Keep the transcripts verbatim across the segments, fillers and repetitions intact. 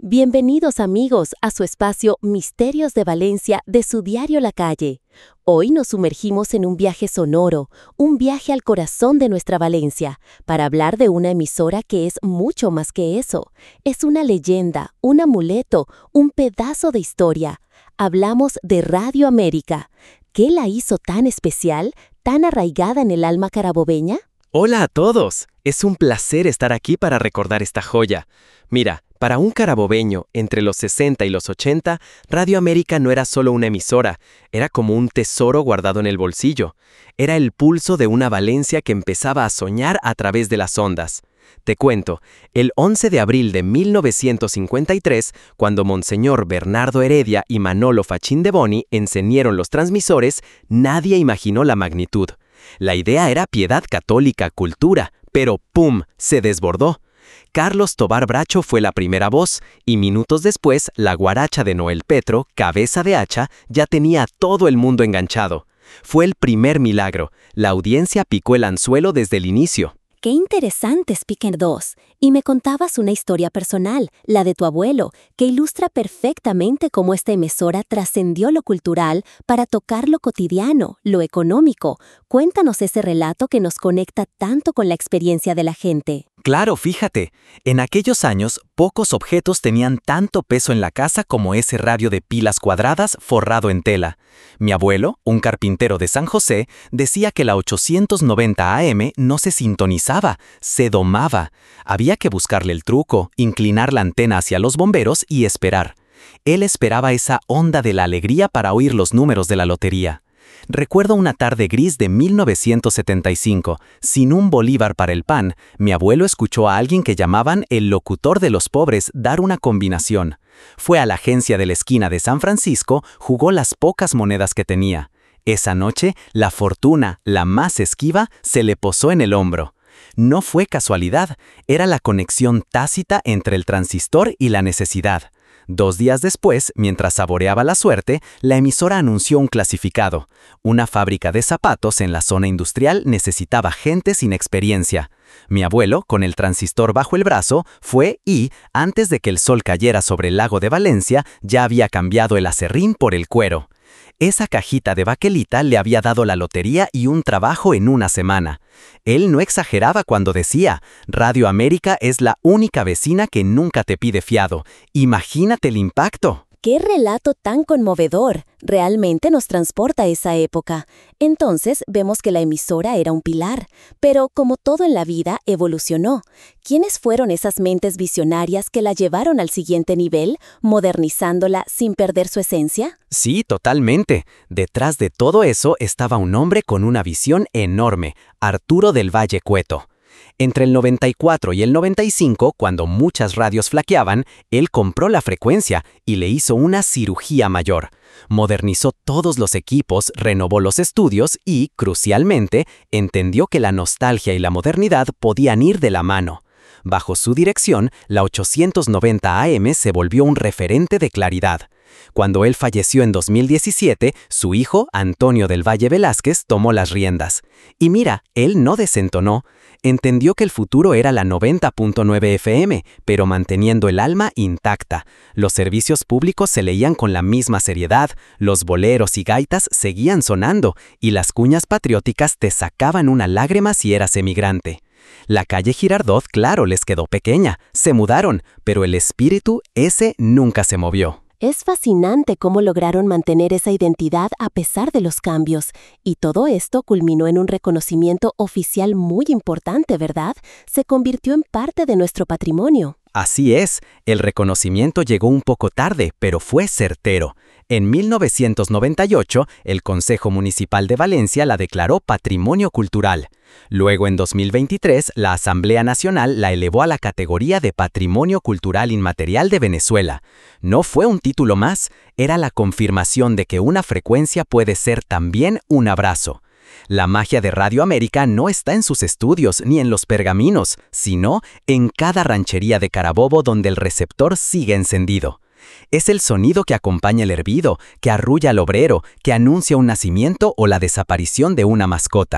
Bienvenidos amigos a su espacio Misterios de Valencia de su diario La Calle. Hoy nos sumergimos en un viaje sonoro, un viaje al corazón de nuestra Valencia, para hablar de una emisora que es mucho más que eso. Es una leyenda, un amuleto, un pedazo de historia. Hablamos de Radio América. ¿Qué la hizo tan especial, tan arraigada en el alma carabobeña? Hola a todos, es un placer estar aquí para recordar esta joya. Mira, para un carabobeño, entre los sesenta y los ochenta, Radio América no era solo una emisora, era como un tesoro guardado en el bolsillo. Era el pulso de una Valencia que empezaba a soñar a través de las ondas. Te cuento, el once de abril de mil novecientos cincuenta y tres, cuando Monseñor Bernardo Heredia y Manolo Fachín de Boni encendieron los transmisores, nadie imaginó la magnitud. La idea era piedad católica, cultura, pero ¡pum!, se desbordó. Carlos Tobar Bracho fue la primera voz, y minutos después, la guaracha de Noel Petro, cabeza de hacha, ya tenía a todo el mundo enganchado. Fue el primer milagro. La audiencia picó el anzuelo desde el inicio. ¡Qué interesante, Speaker dos! Y me contabas una historia personal, la de tu abuelo, que ilustra perfectamente cómo esta emisora trascendió lo cultural para tocar lo cotidiano, lo económico. Cuéntanos ese relato que nos conecta tanto con la experiencia de la gente. Claro, fíjate, en aquellos años pocos objetos tenían tanto peso en la casa como ese radio de pilas cuadradas forrado en tela. Mi abuelo, un carpintero de San José, decía que la ochocientos noventa A M no se sintonizaba, se domaba. Había que buscarle el truco, inclinar la antena hacia los bomberos y esperar. Él esperaba esa onda de la alegría para oír los números de la lotería. Recuerdo una tarde gris de mil novecientos setenta y cinco, sin un bolívar para el pan, mi abuelo escuchó a alguien que llamaban el locutor de los pobres dar una combinación. Fue a la agencia de la esquina de San Francisco, jugó las pocas monedas que tenía. Esa noche, la fortuna, la más esquiva, se le posó en el hombro. No fue casualidad, era la conexión tácita entre el transistor y la necesidad. Dos días después, mientras saboreaba la suerte, la emisora anunció un clasificado. Una fábrica de zapatos en la zona industrial necesitaba gente sin experiencia. Mi abuelo, con el transistor bajo el brazo, fue y, antes de que el sol cayera sobre el lago de Valencia, ya había cambiado el acerrín por el cuero. Esa cajita de baquelita le había dado la lotería y un trabajo en una semana. Él no exageraba cuando decía, Radio América es la única vecina que nunca te pide fiado. Imagínate el impacto. ¡Qué relato tan conmovedor! Realmente nos transporta a esa época. Entonces vemos que la emisora era un pilar, pero como todo en la vida, evolucionó. ¿Quiénes fueron esas mentes visionarias que la llevaron al siguiente nivel, modernizándola sin perder su esencia? Sí, totalmente. Detrás de todo eso estaba un hombre con una visión enorme, Arturo del Valle Cueto. Entre el noventa y cuatro y el noventa y cinco, cuando muchas radios flaqueaban, él compró la frecuencia y le hizo una cirugía mayor. Modernizó todos los equipos, renovó los estudios y, crucialmente, entendió que la nostalgia y la modernidad podían ir de la mano. Bajo su dirección, la ochocientos noventa A M se volvió un referente de claridad. Cuando él falleció en dos mil diecisiete, su hijo, Antonio del Valle Velázquez, tomó las riendas. Y mira, él no desentonó. Entendió que el futuro era la noventa punto nueve F M, pero manteniendo el alma intacta. Los servicios públicos se leían con la misma seriedad, los boleros y gaitas seguían sonando, y las cuñas patrióticas te sacaban una lágrima si eras emigrante. La calle Girardot, claro, les quedó pequeña, se mudaron, pero el espíritu, ese nunca se movió. Es fascinante cómo lograron mantener esa identidad a pesar de los cambios, y todo esto culminó en un reconocimiento oficial muy importante, ¿verdad? Se convirtió en parte de nuestro patrimonio. Así es, el reconocimiento llegó un poco tarde, pero fue certero. En mil novecientos noventa y ocho, el Consejo Municipal de Valencia la declaró Patrimonio Cultural. Luego, en dos mil veintitrés, la Asamblea Nacional la elevó a la categoría de Patrimonio Cultural Inmaterial de Venezuela. No fue un título más, era la confirmación de que una frecuencia puede ser también un abrazo. La magia de Radio América no está en sus estudios ni en los pergaminos, sino en cada ranchería de Carabobo donde el receptor sigue encendido. Es el sonido que acompaña el hervido, que arrulla al obrero, que anuncia un nacimiento o la desaparición de una mascota.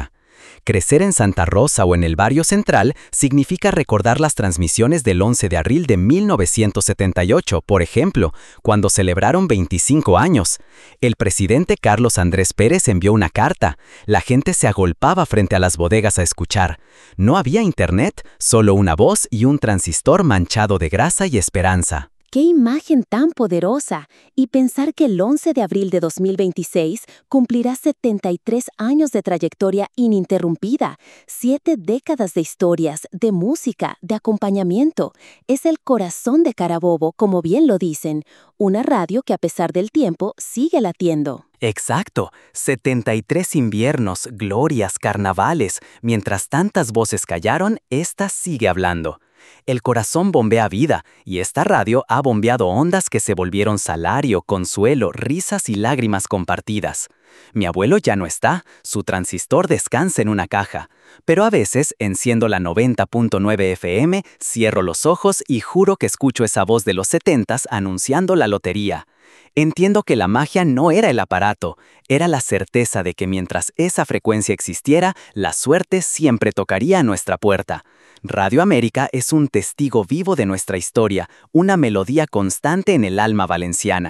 Crecer en Santa Rosa o en el barrio central significa recordar las transmisiones del once de abril de mil novecientos setenta y ocho, por ejemplo, cuando celebraron veinticinco años. El presidente Carlos Andrés Pérez envió una carta. La gente se agolpaba frente a las bodegas a escuchar. No había internet, solo una voz y un transistor manchado de grasa y esperanza. ¡Qué imagen tan poderosa! Y pensar que el once de abril de dos mil veintiséis cumplirá setenta y tres años de trayectoria ininterrumpida, siete décadas de historias, de música, de acompañamiento. Es el corazón de Carabobo, como bien lo dicen, una radio que a pesar del tiempo sigue latiendo. Exacto, setenta y tres inviernos, glorias, carnavales. Mientras tantas voces callaron, esta sigue hablando. El corazón bombea vida, y esta radio ha bombeado ondas que se volvieron salario, consuelo, risas y lágrimas compartidas. Mi abuelo ya no está, su transistor descansa en una caja, pero a veces enciendo la noventa punto nueve F M, cierro los ojos y juro que escucho esa voz de los setentas anunciando la lotería. Entiendo que la magia no era el aparato, era la certeza de que mientras esa frecuencia existiera, la suerte siempre tocaría a nuestra puerta. Radio América es un testigo vivo de nuestra historia, una melodía constante en el alma valenciana.